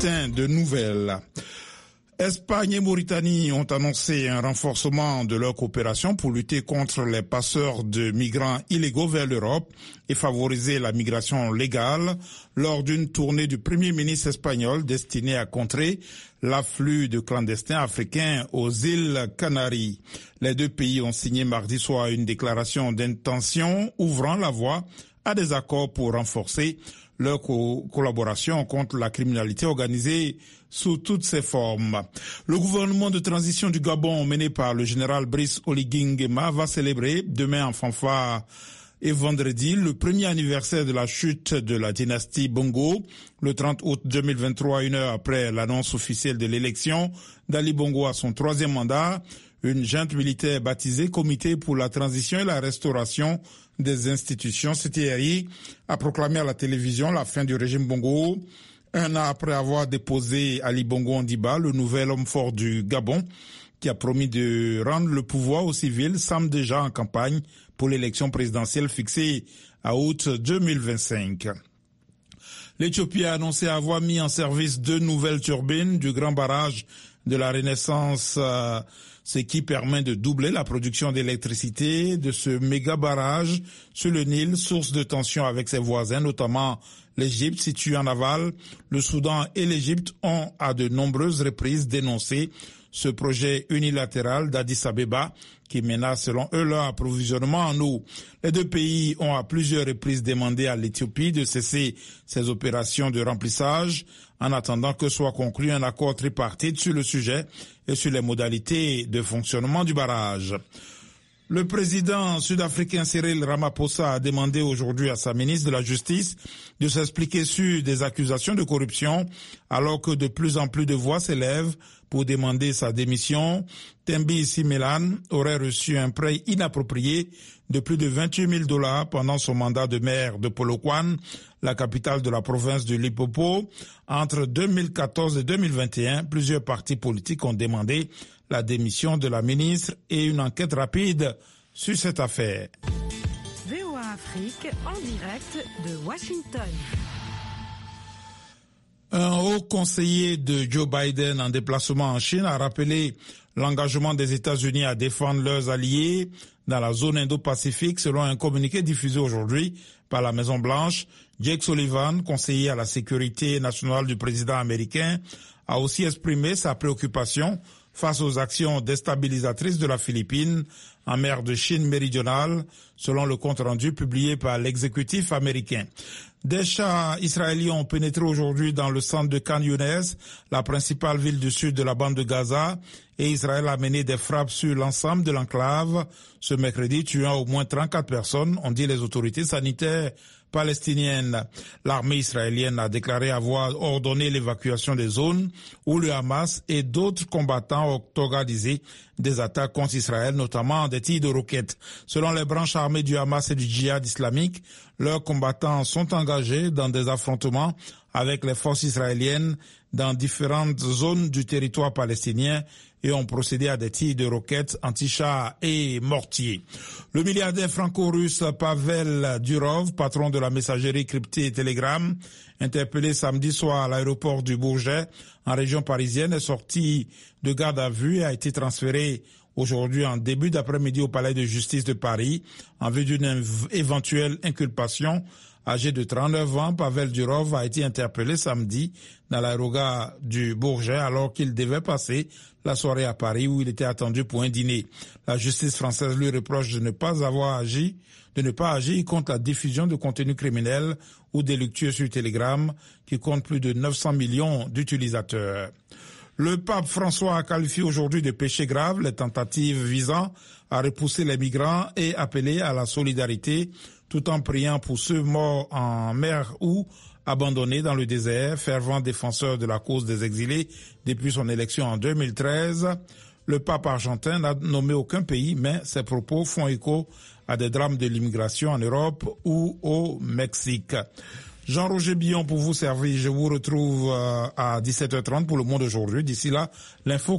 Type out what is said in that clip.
bulletin de nouvelles. Espagne et Mauritanie ont annoncé un renforcement de leur coopération pour lutter contre les passeurs de migrants illégaux vers l'Europe et favoriser la migration légale lors d'une tournée du Premier ministre espagnol destinée à contrer l'afflux de clandestins africains aux îles Canaries. Les deux pays ont signé mardi soir une déclaration d'intention ouvrant la voie à des accords pour renforcer leur collaboration contre la criminalité organisée sous toutes ses formes. Le gouvernement de transition du Gabon mené par le général Brice Oligui Nguema va célébrer demain en fanfare et vendredi le premier anniversaire de la chute de la dynastie Bongo, le 30 août 2023, une heure après l'annonce officielle de l'élection d'Ali Bongo à son troisième mandat. Une junte militaire baptisée Comité pour la transition et la restauration des institutions, CTRI, a proclamé à la télévision la fin du régime Bongo, un an après avoir déposé Ali Bongo Ondimba, le nouvel homme fort du Gabon, qui a promis de rendre le pouvoir aux civils, semble déjà en campagne pour l'élection présidentielle fixée à août 2025. L'Éthiopie a annoncé avoir mis en service 2 nouvelles turbines du grand barrage de la Renaissance, ce qui permet de doubler la production d'électricité de ce méga barrage sur le Nil, source de tension avec ses voisins, notamment l'Égypte, située en aval. Le Soudan et l'Égypte ont à de nombreuses reprises dénoncé ce projet unilatéral d'Addis Abeba qui menace selon eux leur approvisionnement en eau. Les deux pays ont à plusieurs reprises demandé à l'Éthiopie de cesser ses opérations de remplissage en attendant que soit conclu un accord tripartite sur le sujet et sur les modalités de fonctionnement du barrage. Le président sud-africain Cyril Ramaphosa a demandé aujourd'hui à sa ministre de la Justice de s'expliquer sur des accusations de corruption alors que de plus en plus de voix s'élèvent pour demander sa démission. Thembi Simelan aurait reçu un prêt inapproprié de plus de $28,000 pendant son mandat de maire de Polokwane, la capitale de la province de Limpopo. Entre 2014 et 2021, plusieurs partis politiques ont demandé la démission de la ministre et une enquête rapide sur cette affaire. VOA Afrique en direct de Washington. Un haut conseiller de Joe Biden en déplacement en Chine a rappelé l'engagement des États-Unis à défendre leurs alliés dans la zone Indo-Pacifique selon un communiqué diffusé aujourd'hui par la Maison-Blanche. Jake Sullivan, conseiller à la sécurité nationale du président américain, a aussi exprimé sa préoccupation face aux actions déstabilisatrices de la Philippine en mer de Chine méridionale, selon le compte-rendu publié par l'exécutif américain. Des chars israéliens ont pénétré aujourd'hui dans le centre de Khan Younes, la principale ville du sud de la bande de Gaza, et Israël a mené des frappes sur l'ensemble de l'enclave ce mercredi, tuant au moins 34 personnes, ont dit les autorités sanitaires palestinienne. L'armée israélienne a déclaré avoir ordonné l'évacuation des zones où le Hamas et d'autres combattants ont organisé des attaques contre Israël, notamment des tirs de roquettes. Selon les branches armées du Hamas et du djihad islamique, leurs combattants sont engagés dans des affrontements avec les forces israéliennes dans différentes zones du territoire palestinien et ont procédé à des tirs de roquettes anti-chars et mortiers. Le milliardaire franco-russe Pavel Durov, patron de la messagerie cryptée Telegram, interpellé samedi soir à l'aéroport du Bourget, en région parisienne, est sorti de garde à vue et a été transféré aujourd'hui en début d'après-midi au palais de justice de Paris en vue d'une éventuelle inculpation. Âgé de 39 ans, Pavel Durov a été interpellé samedi dans l'aérogare du Bourget alors qu'il devait passer la soirée à Paris où il était attendu pour un dîner. La justice française lui reproche de ne pas agir contre la diffusion de contenu criminel ou délictueux sur Telegram qui compte plus de 900 millions d'utilisateurs. Le pape François a qualifié aujourd'hui de péché grave les tentatives visant à repousser les migrants et appelé à la solidarité tout en priant pour ceux morts en mer ou abandonnés dans le désert, fervent défenseur de la cause des exilés depuis son élection en 2013. Le pape argentin n'a nommé aucun pays, mais ses propos font écho à des drames de l'immigration en Europe ou au Mexique. Jean-Roger Billon pour vous servir. Je vous retrouve à 17h30 pour Le Monde aujourd'hui. D'ici là, l'info